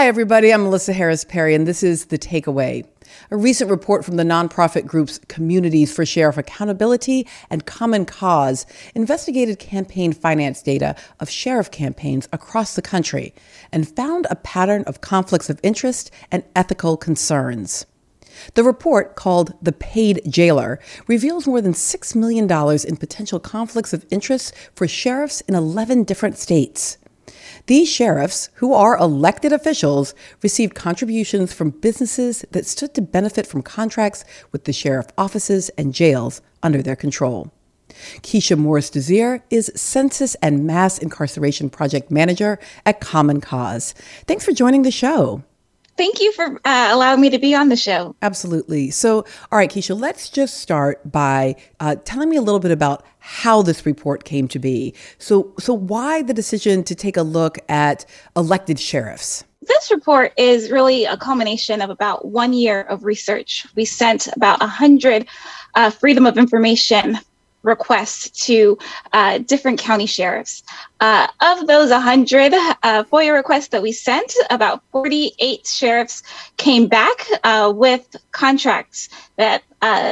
Hi, everybody. I'm Melissa Harris Perry, and this is The Takeaway. A recent report from the nonprofit groups Communities for Sheriff Accountability and Common Cause investigated campaign finance data of sheriff campaigns across the country and found a pattern of conflicts of interest and ethical concerns. The report, called The Paid Jailer, reveals more than $6 million in potential conflicts of interest for sheriffs in 11 different states. These sheriffs, who are elected officials, received contributions from businesses that stood to benefit from contracts with the sheriff offices and jails under their control. Keisha Morris-Desir is Census and Mass Incarceration Project Manager at Common Cause. Thanks for joining the show. Thank you for allowing me to be on the show. Absolutely. So, all right, Keisha, let's just start by telling me a little bit about how this report came to be. So why the decision to take a look at elected sheriffs? This report is really a culmination of about 1 year of research. We sent about 100 Freedom of Information requests to different county sheriffs. Of those 100 FOIA requests that we sent, about 48 sheriffs came back with contracts that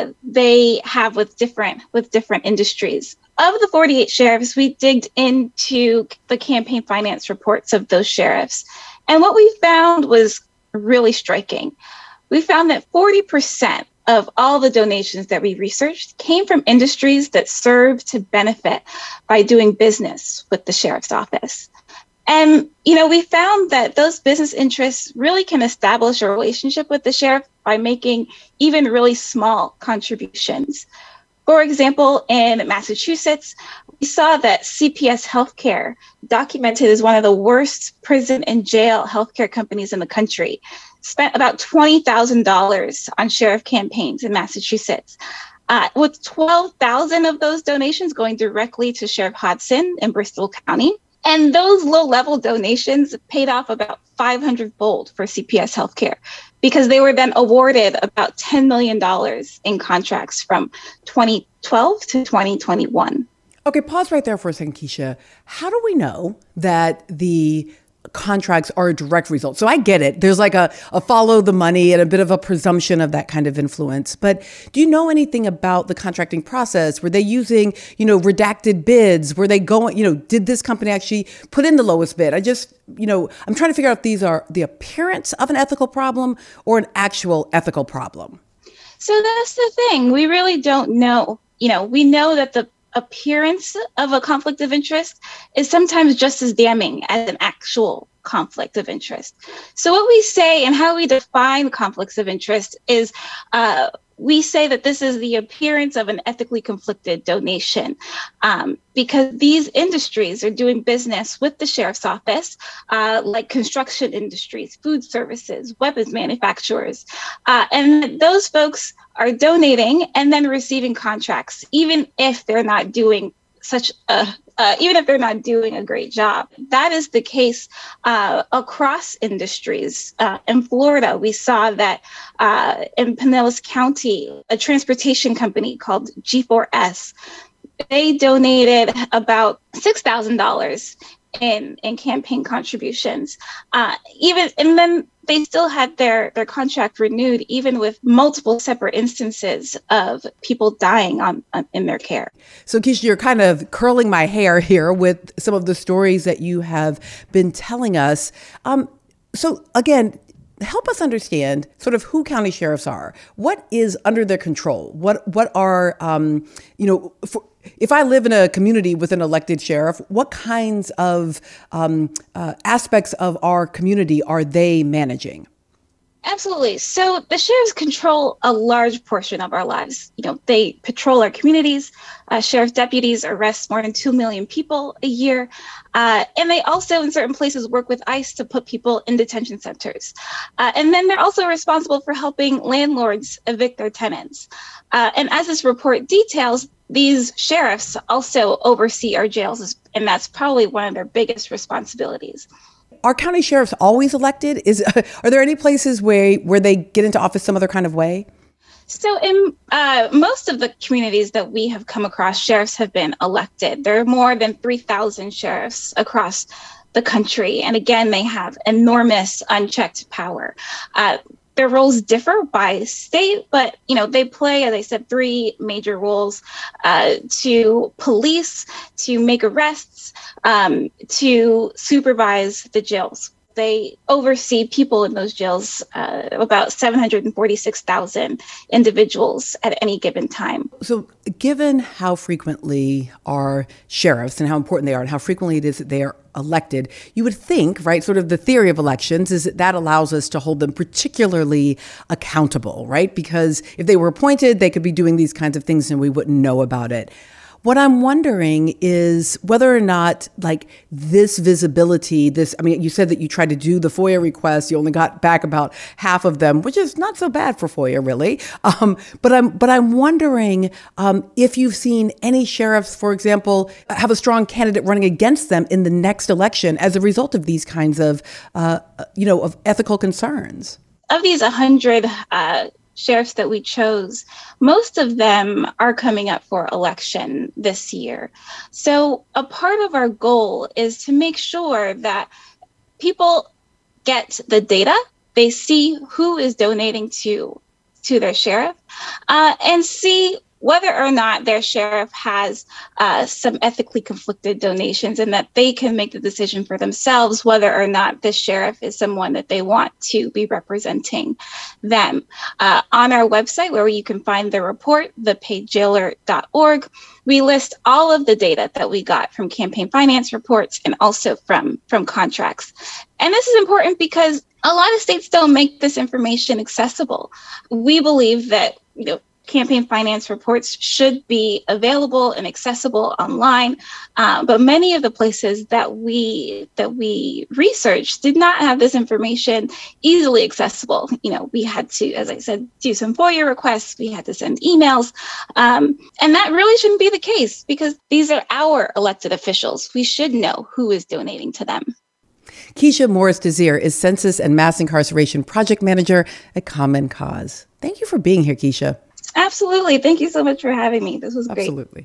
they have with different industries. Of the 48 sheriffs, we digged into the campaign finance reports of those sheriffs. And what we found was really striking. We found that 40% of all the donations that we researched came from industries that serve to benefit by doing business with the sheriff's office. And, we found that those business interests really can establish a relationship with the sheriff by making even really small contributions. For example, in Massachusetts, we saw that CPS Healthcare, documented as one of the worst prison and jail healthcare companies in the country, spent about $20,000 on sheriff campaigns in Massachusetts, with 12,000 of those donations going directly to Sheriff Hodson in Bristol County. And those low-level donations paid off about 500-fold for CPS Healthcare, because they were then awarded about $10 million in contracts from 2012 to 2021. Okay, pause right there for a second, Keisha. How do we know that the contracts are a direct result? So I get it. There's like a follow the money and a bit of a presumption of that kind of influence. But do you know anything about the contracting process? Were they using, redacted bids? Were they going, did this company actually put in the lowest bid? I'm trying to figure out if these are the appearance of an ethical problem or an actual ethical problem. So that's the thing. We really don't know. We know that the appearance of a conflict of interest is sometimes just as damning as an actual conflict of interest. So what we say and how we define conflicts of interest is we say that this is the appearance of an ethically conflicted donation, because these industries are doing business with the sheriff's office, like construction industries, food services, weapons manufacturers, and those folks are donating and then receiving contracts, even if they're not doing a great job. That is the case across industries. In Florida, we saw that in Pinellas County, a transportation company called G4S, they donated about $6,000 in campaign contributions. And then they still had their contract renewed, even with multiple separate instances of people dying in their care. So Keisha, you're kind of curling my hair here with some of the stories that you have been telling us. So again, help us understand sort of who county sheriffs are. What is under their control? What are, if I live in a community with an elected sheriff, what kinds of aspects of our community are they managing? Absolutely. So the sheriffs control a large portion of our lives. They patrol our communities. Sheriff deputies arrest more than 2 million people a year. And they also, in certain places, work with ICE to put people in detention centers. And then they're also responsible for helping landlords evict their tenants. And as this report details, these sheriffs also oversee our jails, and that's probably one of their biggest responsibilities. Are county sheriffs always elected? Are there any places where they get into office some other kind of way? So in most of the communities that we have come across, sheriffs have been elected. There are more than 3,000 sheriffs across the country. And again, they have enormous unchecked power. Their roles differ by state, but they play, as I said, three major roles: to police, to make arrests, to supervise the jails. They oversee people in those jails, about 746,000 individuals at any given time. So given how frequently our sheriffs and how important they are and how frequently it is that they are elected, you would think, right, sort of the theory of elections is that allows us to hold them particularly accountable, right? Because if they were appointed, they could be doing these kinds of things and we wouldn't know about it. What I'm wondering is whether or not, like, this visibility, you said that you tried to do the FOIA requests, you only got back about half of them, which is not so bad for FOIA, really. But I'm wondering if you've seen any sheriffs, for example, have a strong candidate running against them in the next election as a result of these kinds of, of ethical concerns. Of these 100 sheriffs that we chose, most of them are coming up for election this year. So a part of our goal is to make sure that people get the data, they see who is donating to their sheriff, and see whether or not their sheriff has some ethically conflicted donations, and that they can make the decision for themselves whether or not the sheriff is someone that they want to be representing them. On our website, where you can find the report, thepaidjailer.org, we list all of the data that we got from campaign finance reports and also from contracts. And this is important because a lot of states don't make this information accessible. We believe that, campaign finance reports should be available and accessible online, but many of the places that we researched did not have this information easily accessible. We had to, as I said, do some FOIA requests. We had to send emails, and that really shouldn't be the case because these are our elected officials. We should know who is donating to them. Keisha Morris-Desir is Census and Mass Incarceration Project Manager at Common Cause. Thank you for being here, Keisha. Absolutely. Thank you so much for having me. This was great. Absolutely.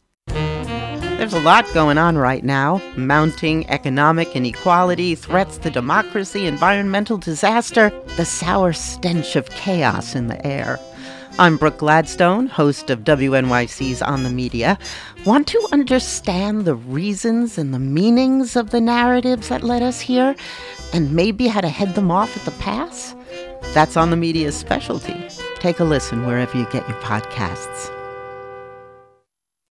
There's a lot going on right now. Mounting economic inequality, threats to democracy, environmental disaster, the sour stench of chaos in the air. I'm Brooke Gladstone, host of WNYC's On the Media. Want to understand the reasons and the meanings of the narratives that led us here, and maybe how to head them off at the pass? That's On the Media's specialty. Take a listen wherever you get your podcasts.